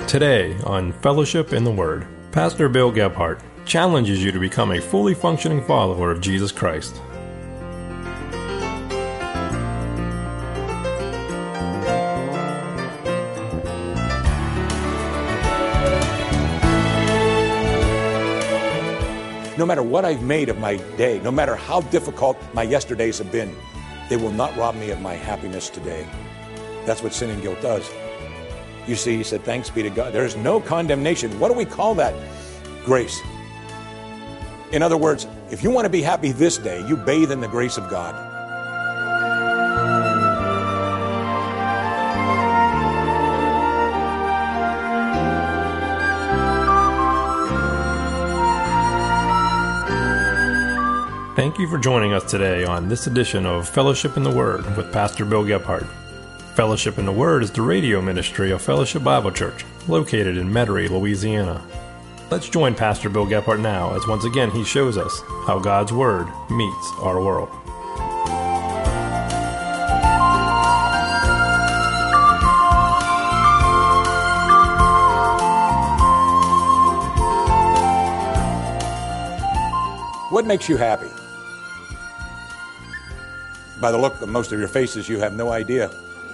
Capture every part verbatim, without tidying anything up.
Today on Fellowship in the Word, Pastor Bill Gebhardt challenges you to become a fully functioning follower of Jesus Christ. No matter what I've made of my day, no matter how difficult my yesterdays have been, they will not rob me of my happiness today. That's what sin and guilt does. You see, he said, thanks be to God. There is no condemnation. What do we call that? Grace. In other words, if you want to be happy this day, you bathe in the grace of God. Thank you for joining us today on this edition of Fellowship in the Word with Pastor Bill Gebhardt. Fellowship in the Word is the radio ministry of Fellowship Bible Church, located in Metairie, Louisiana. Let's join Pastor Bill Gebhardt now as once again he shows us how God's Word meets our world. What makes you happy? By the look of most of your faces, you have no idea.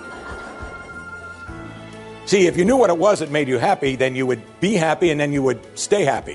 See, if you knew what it was that made you happy, then you would be happy and then you would stay happy.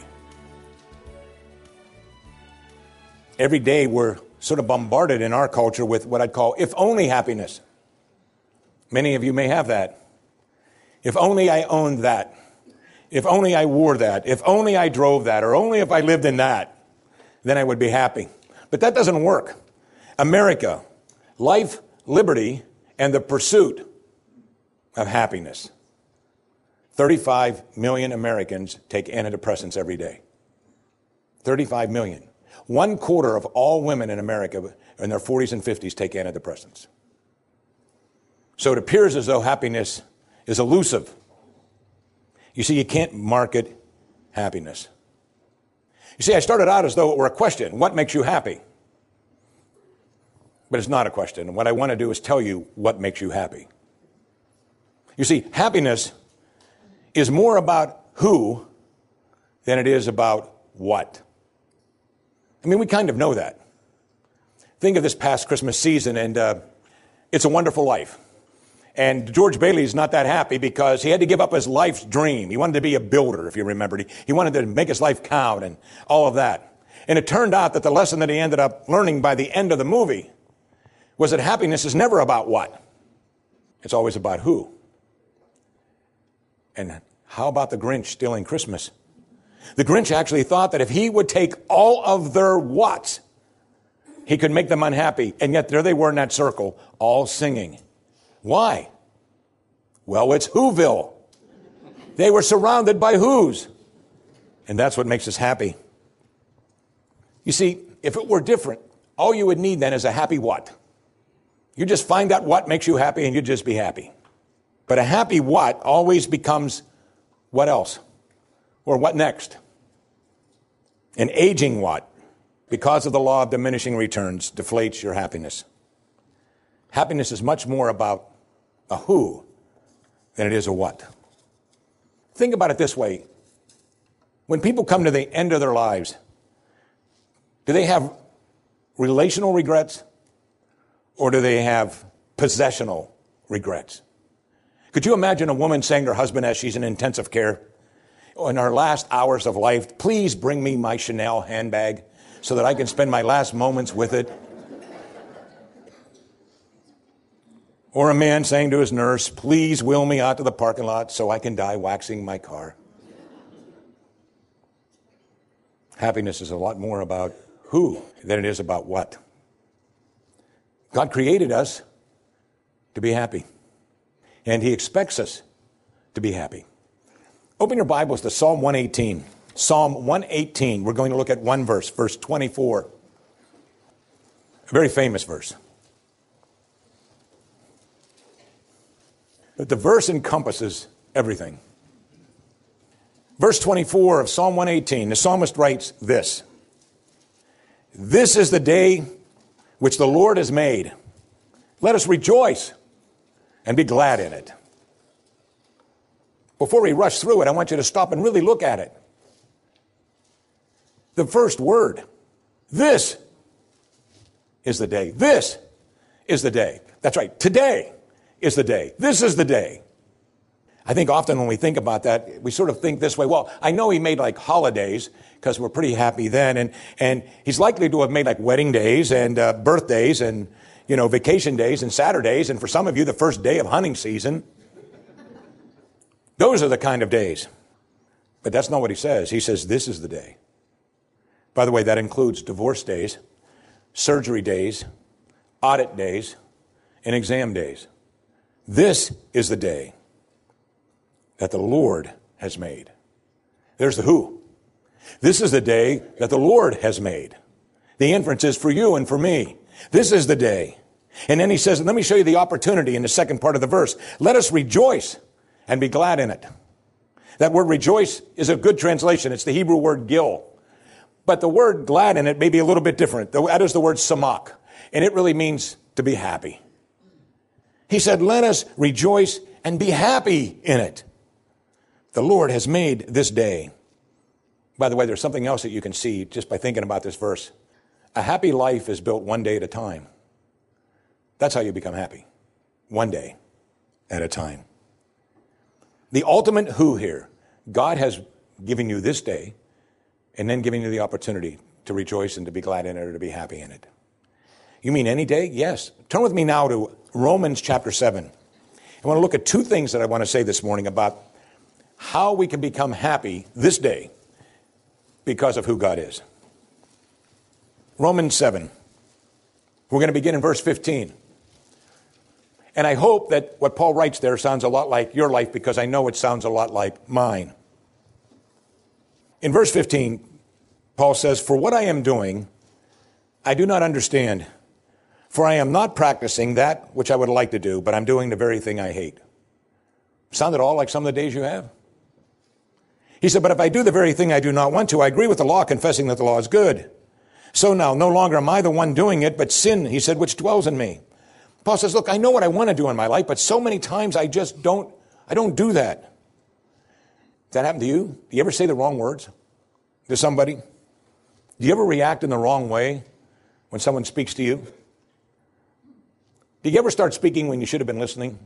Every day we're sort of bombarded in our culture with what I'd call if only happiness. Many of you may have that. If only I owned that. If only I wore that. If only I drove that. Or only if I lived in that, then I would be happy. But that doesn't work. America, life, liberty, and the pursuit of happiness. thirty-five million Americans take antidepressants every day. thirty-five million. One quarter of all women in America in their forties and fifties take antidepressants. So it appears as though happiness is elusive. You see, you can't market happiness. You see, I started out as though it were a question. What makes you happy? But it's not a question. And what I want to do is tell you what makes you happy. You see, happiness is more about who than it is about what. I mean, we kind of know that. Think of this past Christmas season, and uh, It's a Wonderful Life. And George Bailey's not that happy because he had to give up his life's dream. He wanted to be a builder, if you remember. He, he wanted to make his life count and all of that. And it turned out that the lesson that he ended up learning by the end of the movie was that happiness is never about what. It's always about who. And how about the Grinch stealing Christmas? The Grinch actually thought that if he would take all of their whats, he could make them unhappy. And yet there they were in that circle, all singing. Why? Well, it's Whoville. They were surrounded by who's. And that's what makes us happy. You see, if it were different, all you would need then is a happy what. You just find out what makes you happy and you'd just be happy. But a happy what always becomes what else? Or what next? An aging what, because of the law of diminishing returns, deflates your happiness. Happiness is much more about a who than it is a what. Think about it this way. When people come to the end of their lives, do they have relational regrets or do they have possessional regrets? Could you imagine a woman saying to her husband as she's in intensive care, in her last hours of life, please bring me my Chanel handbag so that I can spend my last moments with it? Or a man saying to his nurse, please wheel me out to the parking lot so I can die waxing my car. Happiness is a lot more about who than it is about what. God created us to be happy. And he expects us to be happy. Open your Bibles to Psalm one eighteen. Psalm one eighteen. We're going to look at one verse, verse twenty-four. A very famous verse. But the verse encompasses everything. Verse twenty-four of Psalm one eighteen, the psalmist writes this. This is the day which the Lord has made. Let us rejoice and be glad in it. Before we rush through it, I want you to stop and really look at it. The first word, this is the day. This is the day. That's right. Today is the day. This is the day. I think often when we think about that, we sort of think this way. Well, I know he made like holidays because we're pretty happy then. And, and he's likely to have made like wedding days and uh, birthdays and, you know, vacation days and Saturdays. And for some of you, the first day of hunting season. Those are the kind of days. But that's not what he says. He says, this is the day. By the way, that includes divorce days, surgery days, audit days, and exam days. This is the day that the Lord has made. There's the who. This is the day that the Lord has made. The inference is for you and for me. This is the day. And then he says, let me show you the opportunity in the second part of the verse. Let us rejoice and be glad in it. That word rejoice is a good translation. It's the Hebrew word gil. But the word glad in it may be a little bit different. That is the word samak. And it really means to be happy. He said, let us rejoice and be happy in it. The Lord has made this day. By the way, there's something else that you can see just by thinking about this verse. A happy life is built one day at a time. That's how you become happy. One day at a time. The ultimate who here. God has given you this day and then giving you the opportunity to rejoice and to be glad in it or to be happy in it. You mean any day? Yes. Turn with me now to Romans chapter seven. I want to look at two things that I want to say this morning about how we can become happy this day because of who God is. Romans seven. We're going to begin in verse fifteen. And I hope that what Paul writes there sounds a lot like your life because I know it sounds a lot like mine. In verse fifteen, Paul says, for what I am doing, I do not understand. For I am not practicing that which I would like to do, but I'm doing the very thing I hate. Sound at all like some of the days you have? He said, but if I do the very thing I do not want to, I agree with the law, confessing that the law is good. So now, no longer am I the one doing it, but sin, he said, which dwells in me. Paul says, look, I know what I want to do in my life, but so many times I just don't, I don't do that. Does that happen to you? Do you ever say the wrong words to somebody? Do you ever react in the wrong way when someone speaks to you? Did you ever start speaking when you should have been listening?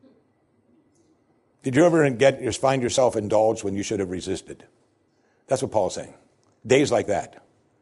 Did you ever get find yourself indulged when you should have resisted? That's what Paul's saying. Days like that.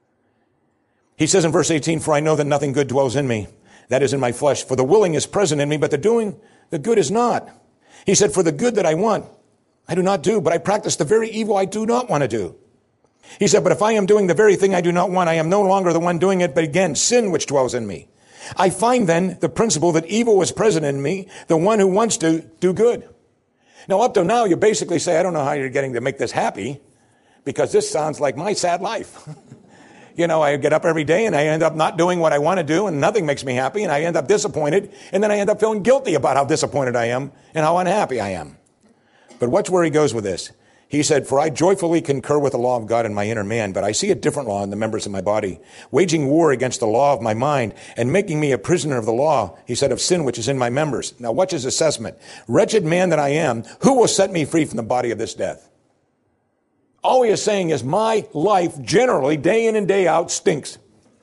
He says in verse eighteen, for I know that nothing good dwells in me, that is in my flesh. For the willing is present in me, but the doing, the good is not. He said, for the good that I want, I do not do, but I practice the very evil I do not want to do. He said, but if I am doing the very thing I do not want, I am no longer the one doing it, but again, sin which dwells in me. I find then the principle that evil is present in me, the one who wants to do good. Now, up to now, you basically say, I don't know how you're getting to make this happy, because this sounds like my sad life. You know, I get up every day and I end up not doing what I want to do and nothing makes me happy and I end up disappointed and then I end up feeling guilty about how disappointed I am and how unhappy I am. But watch where he goes with this. He said, for I joyfully concur with the law of God in my inner man, but I see a different law in the members of my body, waging war against the law of my mind and making me a prisoner of the law, he said, of sin which is in my members. Now watch his assessment. Wretched man that I am, who will set me free from the body of this death? All he is saying is my life generally, day in and day out, stinks.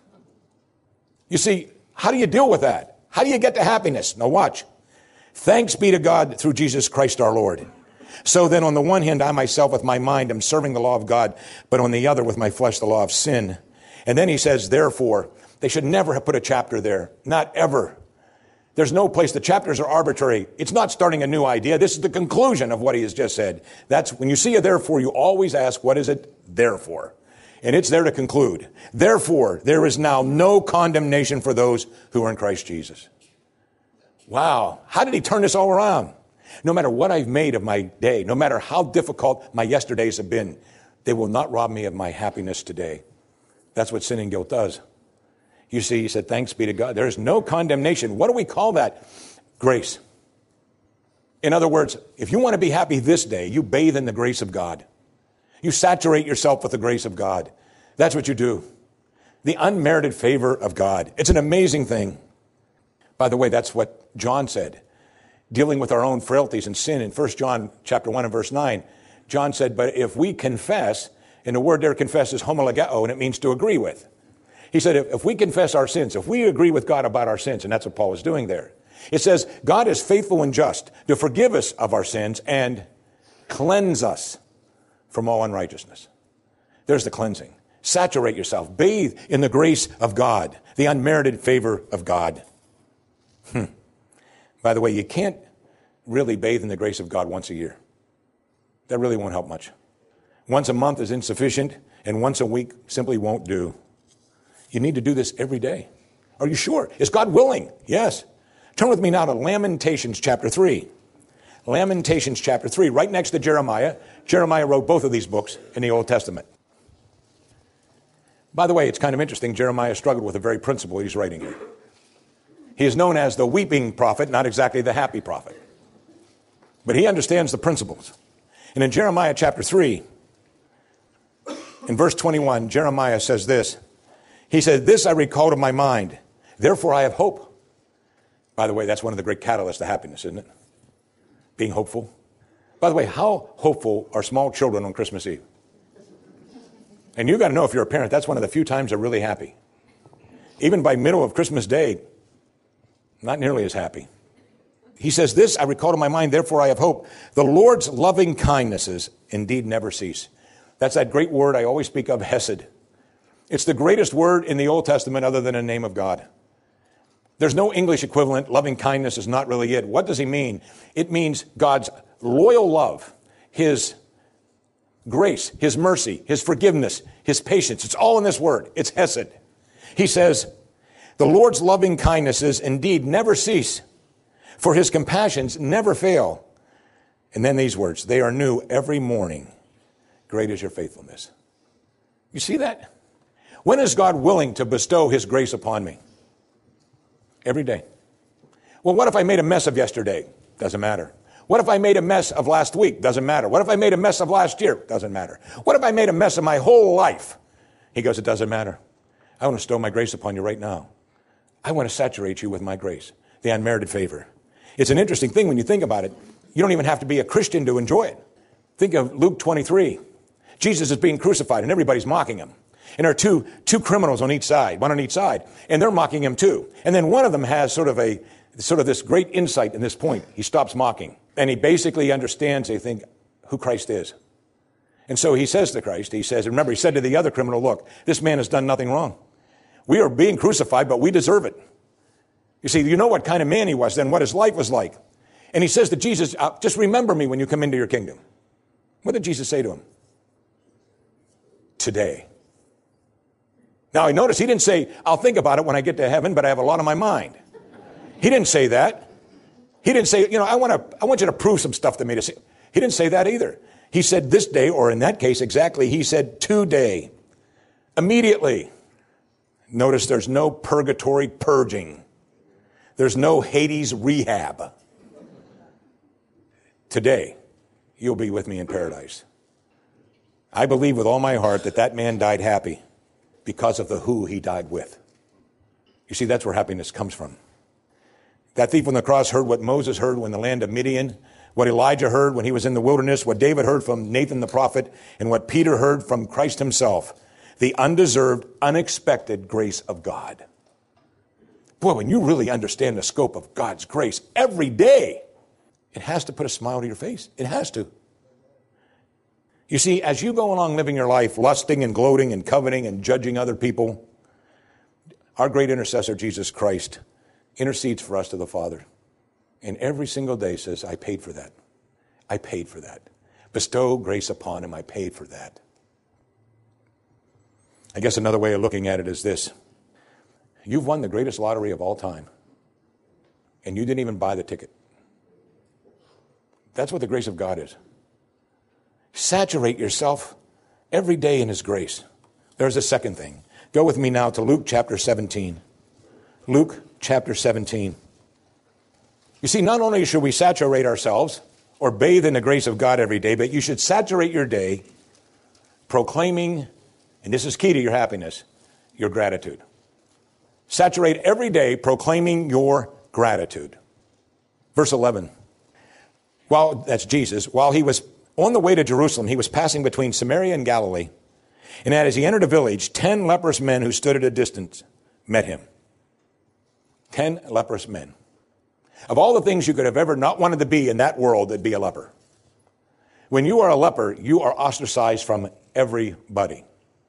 You see, how do you deal with that? How do you get to happiness? Now watch. Thanks be to God through Jesus Christ our Lord. So then on the one hand, I myself with my mind am serving the law of God, but on the other with my flesh, the law of sin. And then he says, therefore, they should never have put a chapter there. Not ever. There's no place. The chapters are arbitrary. It's not starting a new idea. This is the conclusion of what he has just said. That's when you see a therefore, you always ask, what is it there for? And it's there to conclude. Therefore, there is now no condemnation for those who are in Christ Jesus. Wow. How did he turn this all around? No matter what I've made of my day, no matter how difficult my yesterdays have been, they will not rob me of my happiness today. That's what sin and guilt does. You see, he said, thanks be to God. There is no condemnation. What do we call that? Grace. In other words, if you want to be happy this day, you bathe in the grace of God. You saturate yourself with the grace of God. That's what you do. The unmerited favor of God. It's an amazing thing. By the way, that's what John said. dealing with our own frailties and sin in First John chapter one and verse nine, John said, but if we confess, and the word there confess is homologeo, and it means to agree with. He said, if, if we confess our sins, if we agree with God about our sins, and that's what Paul is doing there, it says, God is faithful and just to forgive us of our sins and cleanse us from all unrighteousness. There's the cleansing. Saturate yourself. Bathe in the grace of God, the unmerited favor of God. Hmm. By the way, you can't really bathe in the grace of God once a year. That really won't help much. Once a month is insufficient, and once a week simply won't do. You need to do this every day. Are you sure? Is God willing? Yes. Turn with me now to Lamentations chapter three. Lamentations chapter three, right next to Jeremiah. Jeremiah wrote both of these books in the Old Testament. By the way, it's kind of interesting. Jeremiah struggled with the very principle he's writing here. He is known as the weeping prophet, not exactly the happy prophet. But he understands the principles. And in Jeremiah chapter three, in verse twenty-one, Jeremiah says this. He said, this I recall to my mind, therefore I have hope. By the way, that's one of the great catalysts to happiness, isn't it? Being hopeful. By the way, how hopeful are small children on Christmas Eve? And you've got to know, if you're a parent, that's one of the few times they're really happy. Even by middle of Christmas Day, not nearly as happy. He says, this I recall to my mind, therefore I have hope. The Lord's loving kindnesses indeed never cease. That's that great word I always speak of, hesed. It's the greatest word in the Old Testament other than the name of God. There's no English equivalent. Loving kindness is not really it. What does he mean? It means God's loyal love, his grace, his mercy, his forgiveness, his patience. It's all in this word. It's hesed. He says, the Lord's loving kindnesses indeed never cease, for his compassions never fail. And then these words, they are new every morning. Great is your faithfulness. You see that? When is God willing to bestow his grace upon me? Every day. Well, what if I made a mess of yesterday? Doesn't matter. What if I made a mess of last week? Doesn't matter. What if I made a mess of last year? Doesn't matter. What if I made a mess of my whole life? He goes, it doesn't matter. I want to bestow my grace upon you right now. I want to saturate you with my grace, the unmerited favor. It's an interesting thing when you think about it. You don't even have to be a Christian to enjoy it. Think of Luke twenty-three. Jesus is being crucified and everybody's mocking him. And there are two, two criminals on each side, one on each side, and they're mocking him too. And then one of them has sort of a, sort of this great insight in this point. He stops mocking and he basically understands, they think, who Christ is. And so he says to Christ, he says, remember, he said to the other criminal, look, this man has done nothing wrong. We are being crucified, but we deserve it. You see, you know what kind of man he was then, what his life was like. And he says to Jesus, uh, just remember me when you come into your kingdom. What did Jesus say to him? Today. Now, I notice he didn't say, I'll think about it when I get to heaven, but I have a lot on my mind. He didn't say that. He didn't say, you know, I want to, I want you to prove some stuff to me. To see. He didn't say that either. He said this day, or in that case, exactly, he said today. Immediately. Notice there's no purgatory purging. There's no Hades rehab. Today, you'll be with me in paradise. I believe with all my heart that that man died happy because of the who he died with. You see, that's where happiness comes from. That thief on the cross heard what Moses heard when the land of Midian, what Elijah heard when he was in the wilderness, what David heard from Nathan the prophet, and what Peter heard from Christ himself. The undeserved, unexpected grace of God. Boy, when you really understand the scope of God's grace every day, it has to put a smile to your face. It has to. You see, as you go along living your life, lusting and gloating and coveting and judging other people, our great intercessor, Jesus Christ, intercedes for us to the Father. And every single day says, I paid for that. I paid for that. Bestow grace upon him. I paid for that. I guess another way of looking at it is this. You've won the greatest lottery of all time, and you didn't even buy the ticket. That's what the grace of God is. Saturate yourself every day in his grace. There's a second thing. Go with me now to Luke chapter seventeen. Luke chapter seventeen. You see, not only should we saturate ourselves or bathe in the grace of God every day, but you should saturate your day proclaiming, and this is key to your happiness, your gratitude. Saturate every day proclaiming your gratitude. Verse eleven. while, that's Jesus, while he was on the way to Jerusalem, he was passing between Samaria and Galilee. And as he entered a village, ten leprous men who stood at a distance met him. Ten leprous men. Of all the things you could have ever not wanted to be in that world, it'd be a leper. When you are a leper, you are ostracized from everybody.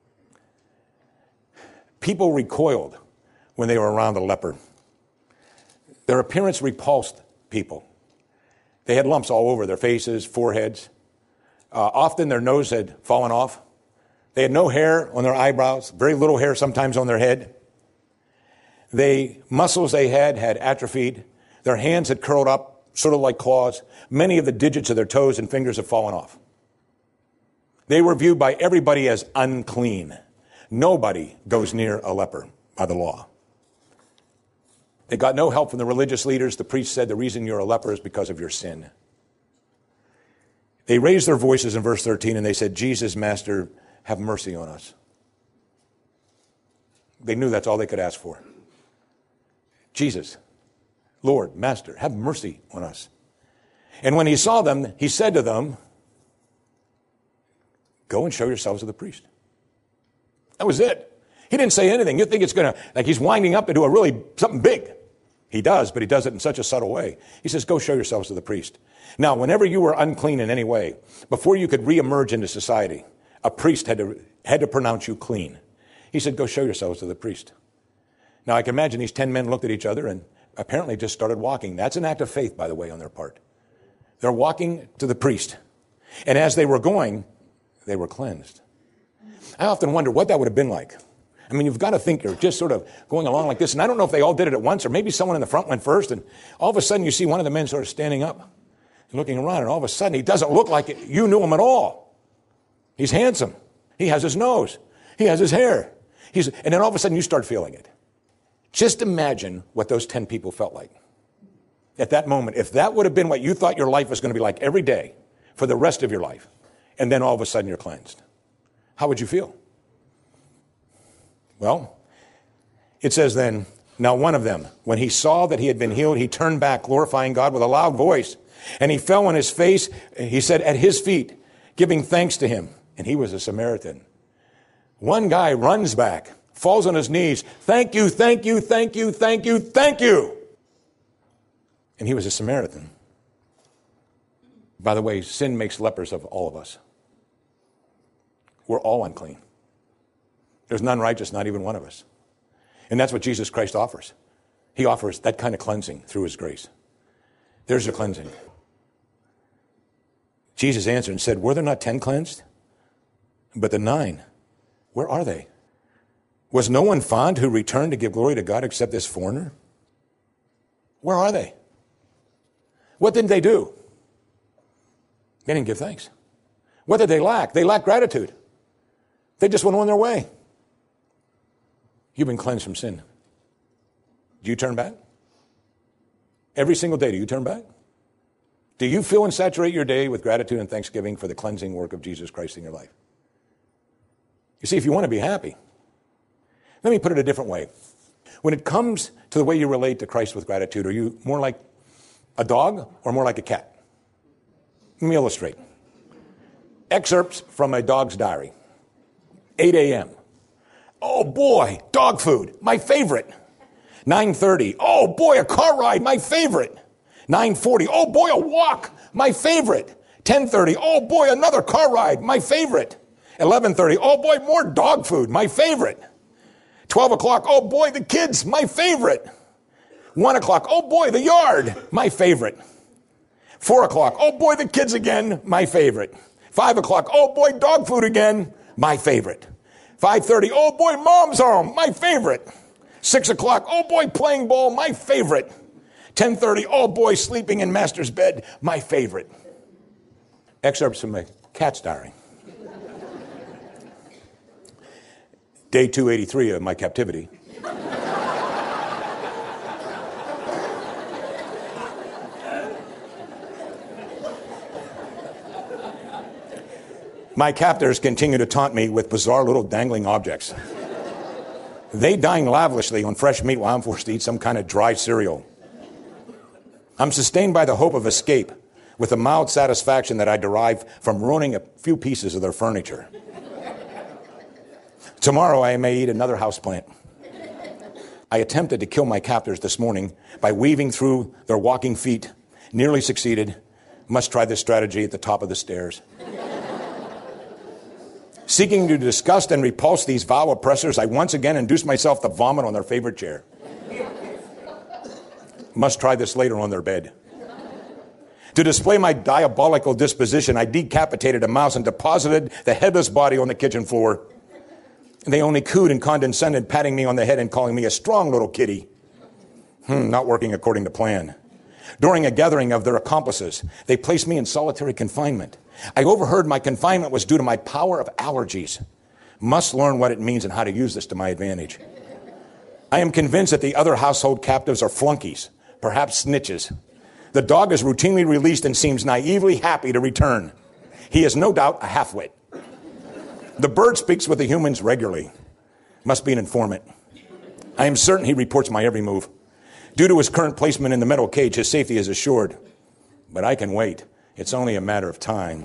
People recoiled when they were around a leper. Their appearance repulsed people. They had lumps all over their faces, foreheads. Uh, often their nose had fallen off. They had no hair on their eyebrows, very little hair sometimes on their head. The muscles they had had atrophied. Their hands had curled up, sort of like claws. Many of the digits of their toes and fingers had fallen off. They were viewed by everybody as unclean. Nobody goes near a leper by the law. They got no help from the religious leaders. The priest said the reason you're a leper is because of your sin. They raised their voices in verse thirteen and they said, Jesus, Master, have mercy on us. They knew that's all they could ask for. Jesus, Lord, Master, have mercy on us. And when he saw them, he said to them, go and show yourselves to the priest. That was it. He didn't say anything. You think it's going to, like he's winding up into a really, something big. He does, but he does it in such a subtle way. He says, go show yourselves to the priest. Now, whenever you were unclean in any way, before you could reemerge into society, a priest had to, had to pronounce you clean. He said, go show yourselves to the priest. Now, I can imagine these ten men looked at each other and apparently just started walking. That's an act of faith, by the way, on their part. They're walking to the priest. And as they were going, they were cleansed. I often wonder what that would have been like. I mean, you've got to think you're just sort of going along like this. And I don't know if they all did it at once, or maybe someone in the front went first. And all of a sudden you see one of the men sort of standing up and looking around. And all of a sudden he doesn't look like it. You knew him at all. He's handsome. He has his nose. He has his hair. He's, and then all of a sudden you start feeling it. Just imagine what those ten people felt like at that moment. If that would have been what you thought your life was going to be like every day for the rest of your life, and then all of a sudden you're cleansed, how would you feel? Well, it says then, now one of them, when he saw that he had been healed, he turned back, glorifying God with a loud voice. And he fell on his face, he said, at his feet, giving thanks to him. And he was a Samaritan. One guy runs back, falls on his knees. Thank you, thank you, thank you, thank you, thank you. And he was a Samaritan. By the way, sin makes lepers of all of us. We're all unclean. There's none righteous, not even one of us. And that's what Jesus Christ offers. He offers that kind of cleansing through his grace. There's your cleansing. Jesus answered and said, were there not ten cleansed? But the nine, where are they? Was no one found who returned to give glory to God except this foreigner? Where are they? What didn't they do? They didn't give thanks. What did they lack? They lacked gratitude. They just went on their way. You've been cleansed from sin. Do you turn back? Every single day, do you turn back? Do you fill and saturate your day with gratitude and thanksgiving for the cleansing work of Jesus Christ in your life? You see, if you want to be happy, let me put it a different way. When it comes to the way you relate to Christ with gratitude, are you more like a dog or more like a cat? Let me illustrate. Excerpts from a dog's diary. eight a.m. Oh boy, dog food, my favorite. nine thirty, oh boy, a car ride, my favorite. nine forty, oh boy, a walk, my favorite. ten thirty, oh boy, another car ride, my favorite. eleven thirty, oh boy, more dog food, my favorite. twelve o'clock, oh boy, the kids, my favorite. one o'clock, oh boy, the yard, my favorite. four o'clock, oh boy, the kids again, my favorite. five o'clock, oh boy, dog food again, my favorite. five thirty, oh boy, mom's home, my favorite. six o'clock, oh boy, playing ball, my favorite. ten thirty, oh boy, sleeping in master's bed, my favorite. Excerpts from my cat's diary. Day two eighty-three of my captivity. My captors continue to taunt me with bizarre little dangling objects. They dine lavishly on fresh meat while I'm forced to eat some kind of dry cereal. I'm sustained by the hope of escape with a mild satisfaction that I derive from ruining a few pieces of their furniture. Tomorrow I may eat another houseplant. I attempted to kill my captors this morning by weaving through their walking feet. Nearly succeeded. Must try this strategy at the top of the stairs. Seeking to disgust and repulse these vile oppressors, I once again induced myself to vomit on their favorite chair. Must try this later on their bed. To display my diabolical disposition, I decapitated a mouse and deposited the headless body on the kitchen floor. They only cooed and condescended, patting me on the head and calling me a strong little kitty. Hmm, not working according to plan. During a gathering of their accomplices, they placed me in solitary confinement. I overheard my confinement was due to my power of allergies. Must learn what it means and how to use this to my advantage. I am convinced that the other household captives are flunkies, perhaps snitches. The dog is routinely released and seems naively happy to return. He is no doubt a half-wit. The bird speaks with the humans regularly. Must be an informant. I am certain he reports my every move. Due to his current placement in the metal cage, his safety is assured. But I can wait. It's only a matter of time.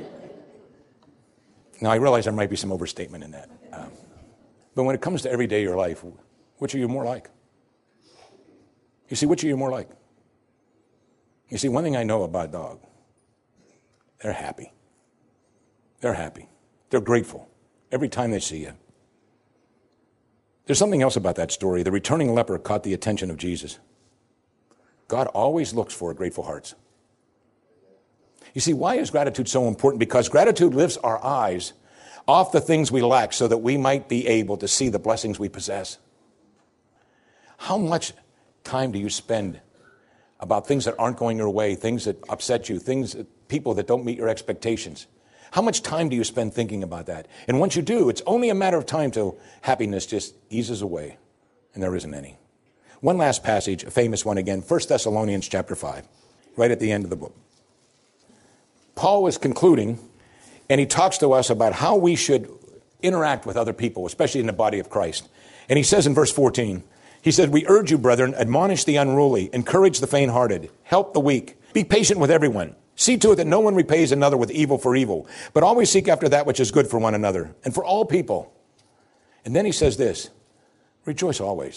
Now, I realize there might be some overstatement in that. Um, but when it comes to everyday your life, which are you more like? You see, which are you more like? You see, one thing I know about a dog, they're happy. They're happy. They're grateful every time they see you. There's something else about that story. The returning leper caught the attention of Jesus. God always looks for grateful hearts. You see, why is gratitude so important? Because gratitude lifts our eyes off the things we lack so that we might be able to see the blessings we possess. How much time do you spend about things that aren't going your way, things that upset you, things that, people that don't meet your expectations? How much time do you spend thinking about that? And once you do, it's only a matter of time till happiness just eases away, and there isn't any. One last passage, a famous one again, First Thessalonians chapter five, right at the end of the book. Paul is concluding, and he talks to us about how we should interact with other people, especially in the body of Christ. And he says in verse fourteen, he said, "We urge you, brethren, admonish the unruly, encourage the faint-hearted, help the weak, be patient with everyone. See to it that no one repays another with evil for evil, but always seek after that which is good for one another and for all people." And then he says this, rejoice always.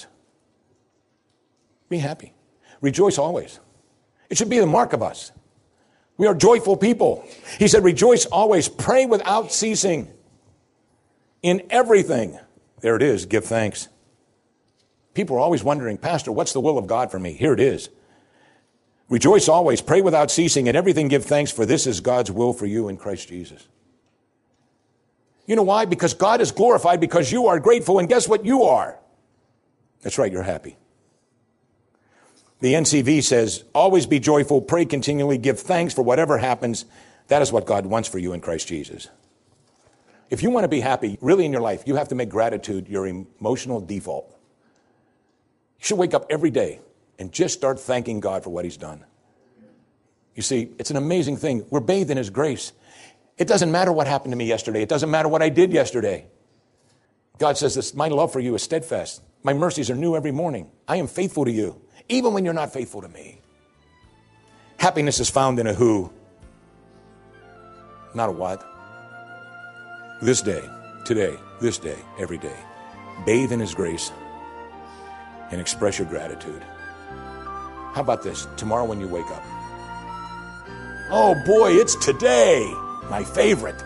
Be happy. Rejoice always. It should be the mark of us. We are joyful people. He said, rejoice always. Pray without ceasing. In everything, there it is, give thanks. People are always wondering, Pastor, what's the will of God for me? Here it is. Rejoice always, pray without ceasing, and everything give thanks, for this is God's will for you in Christ Jesus. You know why? Because God is glorified because you are grateful, and guess what you are? That's right, you're happy. The N C V says, always be joyful, pray continually, give thanks for whatever happens. That is what God wants for you in Christ Jesus. If you want to be happy, really in your life, you have to make gratitude your emotional default. You should wake up every day and just start thanking God for what he's done. You see, it's an amazing thing. We're bathed in his grace. It doesn't matter what happened to me yesterday. It doesn't matter what I did yesterday. God says this, my love for you is steadfast. My mercies are new every morning. I am faithful to you, even when you're not faithful to me. Happiness is found in a who, not a what. This day, today, this day, every day. Bathe in his grace and express your gratitude. How about this? Tomorrow when you wake up. Oh boy, it's today. My favorite.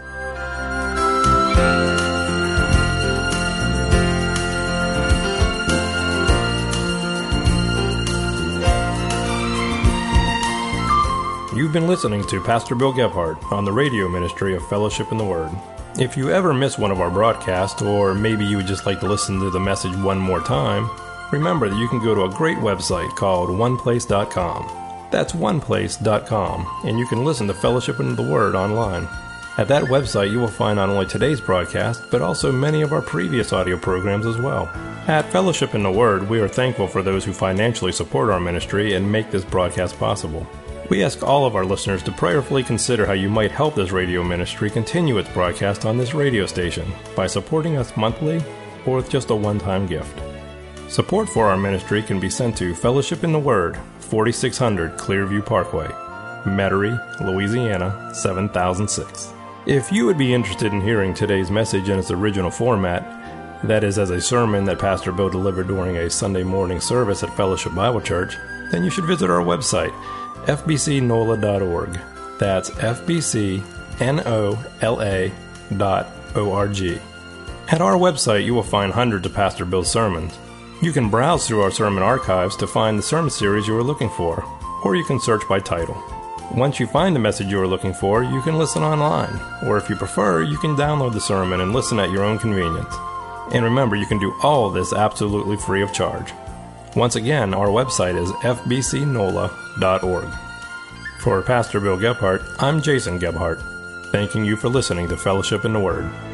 You've been listening to Pastor Bill Gebhardt on the radio ministry of Fellowship in the Word. If you ever miss one of our broadcasts, or maybe you would just like to listen to the message one more time, remember that you can go to a great website called one place dot com. That's one place dot com, and you can listen to Fellowship in the Word online. At that website, you will find not only today's broadcast, but also many of our previous audio programs as well. At Fellowship in the Word, we are thankful for those who financially support our ministry and make this broadcast possible. We ask all of our listeners to prayerfully consider how you might help this radio ministry continue its broadcast on this radio station by supporting us monthly or with just a one-time gift. Support for our ministry can be sent to Fellowship in the Word, forty-six hundred Clearview Parkway. Metairie, Louisiana, seven thousand six. If you would be interested in hearing today's message in its original format, that is as a sermon that Pastor Bill delivered during a Sunday morning service at Fellowship Bible Church, then you should visit our website, f b c nola dot org. That's f b c nola dot org. At our website, you will find hundreds of Pastor Bill's sermons. You can browse through our sermon archives to find the sermon series you are looking for, or you can search by title. Once you find the message you are looking for, you can listen online, or if you prefer, you can download the sermon and listen at your own convenience. And remember, you can do all of this absolutely free of charge. Once again, our website is f b c nola dot org. For Pastor Bill Gebhardt, I'm Jason Gebhardt, thanking you for listening to Fellowship in the Word.